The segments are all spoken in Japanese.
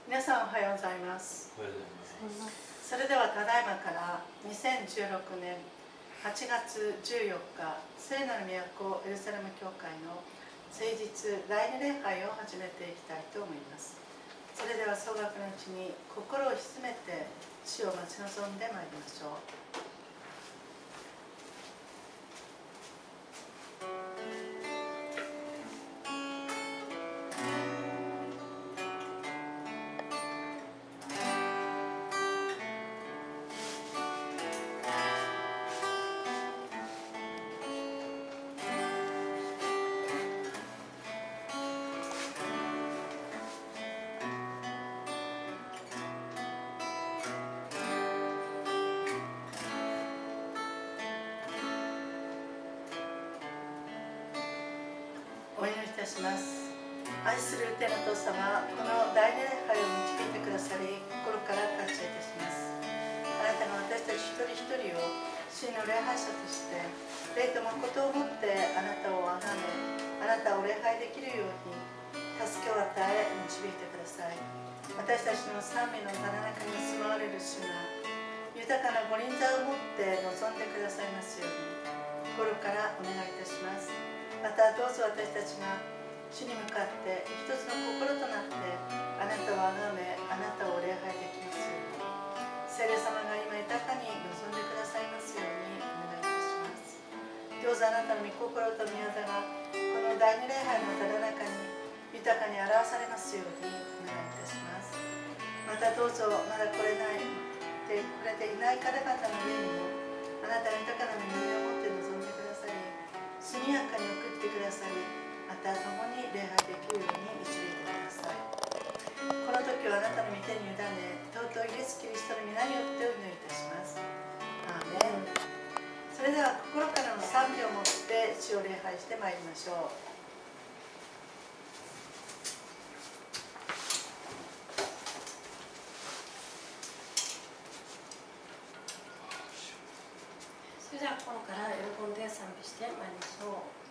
皆さんおはようございます。 おはようございます。 それではただいまから2016年8月14日聖なる都エルサレム教会の誠実第二礼拝を始めていきたいと思います。それでは総額のうちに心を静めて主を待ち望んでまいりましょう。お祈りいたします。愛する天のお父様、この第二礼拝を導いてくださり心から感謝いたします。あなたが私たち一人一人を真の礼拝者として霊と誠をもってあなたを崇め、あなたを礼拝できるように助けを与え導いてください。私たちの賛美のただ中に住まわれる主が豊かなご臨在をもって望んでくださいますように心からお願いいたします。またどうぞ私たちが主に向かって一つの心となってあなたを崇め、あなたを礼拝できますように聖霊様が今豊かに望んでくださいますようにお願いいたします。どうぞあなたの御心と御業がこの第二礼拝のただ中に豊かに表されますようにお願いいたします。またどうぞまだ来れていない方々の上にもあなたが豊かな恵みを持って望んでくださり速やかに送ってくださり、また共に礼拝できるように導いてください。この時はあなたの御手に委ね、尊いイエス・キリストの皆によってお祈りいたします。アーメン。それでは心からの賛美を持って主を礼拝してまいりましょう。 それでは心から喜んで賛美してまいりましょう。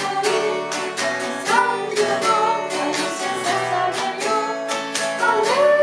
Hallelujah.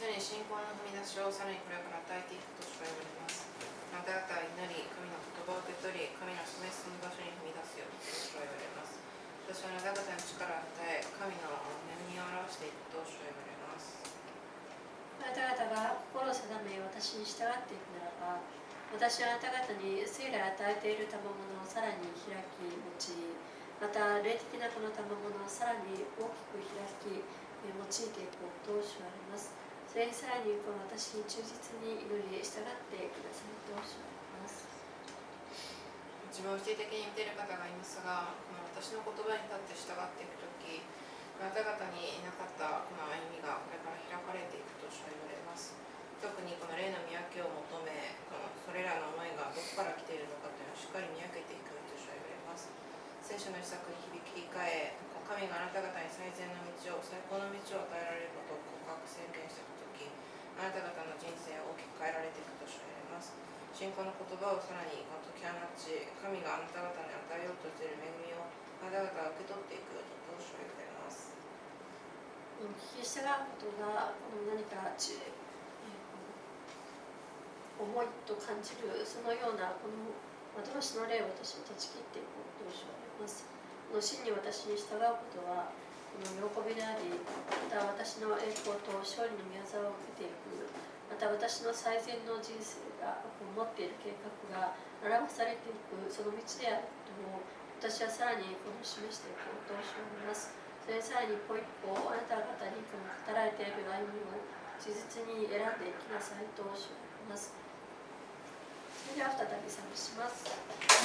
すでに信仰の踏み出しをさらにこれから与えていくと主は言われます。あなた方は祈り、神の言葉を受け取り、神の示すその場所に踏み出すようにと主は言われます。私はあなた方に力を与え、神の恵みを表していくと主は言われます。 あなた方が心を定め私に従っていくならば、私はあなた方に生来与えている賜物をさらに開き用い、また霊的なこの賜物をさらに大きく開き用いていこうと主は言われます。それにさらにこの私に忠実に祈り従ってくださいと主は言われます。 自分を否定的に見ている方がいますが、この私の言葉に立って従っていくとき、あなた方にいなかったこの歩みがこれから開かれていくと主は言われます。特にこの霊の見分けを求め、それらの思いがどこから来ているのかというのをしっかり見分けていくと主は言われます。聖書の施策に響き替え、神があなた方に最善の道を、最高の道を与えられることを告白宣言していくとき、あなた方の人生を大きく変えられていくと主は言われます。信仰の言葉をさらに解き放ち、神があなた方に与えようとしている恵みをあなた方が受け取っていくと主は言われます。 聞き従うことがこの何か重いと感じるそのようなこの幻の霊を私に断ち切っていこうと主は言われます。この真に私に従うことはこの喜びであり、また私の栄光と勝利の御業を受けていく、また私の最善の人生が持っている計画が表されていくその道であることを私はさらにこの示していこうと主は言われます。それにさらに一歩一歩あなた方にこの語られている歩みを事実に選んでいきなさいと主は言われます。それでは再び賛美します。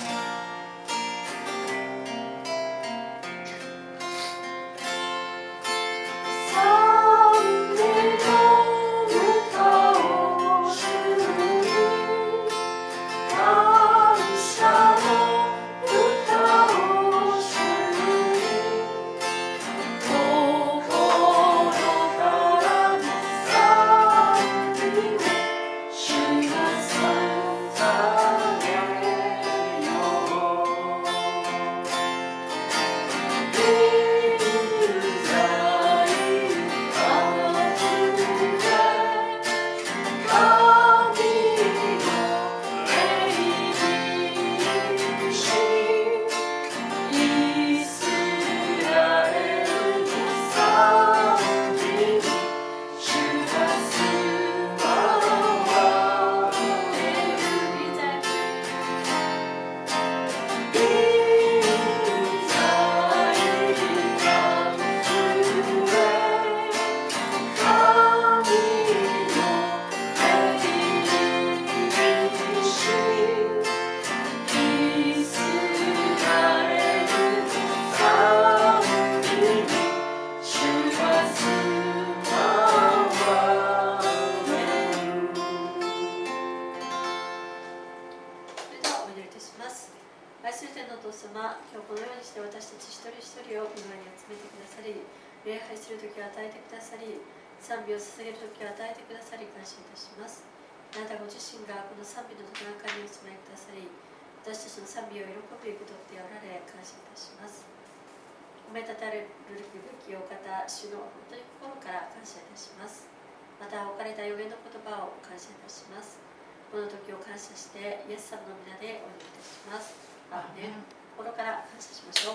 賛美を捧げるときを与えてくださり感謝いたします。あなたご自身がこの賛美の中にお住まいくださり、私たちの賛美を喜び受け取っておられ感謝いたします。褒めたたれるべきお方、主の本当に心から感謝いたします。また置かれた予言の言葉を感謝いたします。この時を感謝してイエス様の皆でお祈りいたします。アーメン。心から感謝しましょう。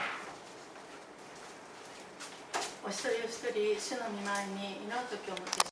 お一人お一人主の御前に祈る時をもって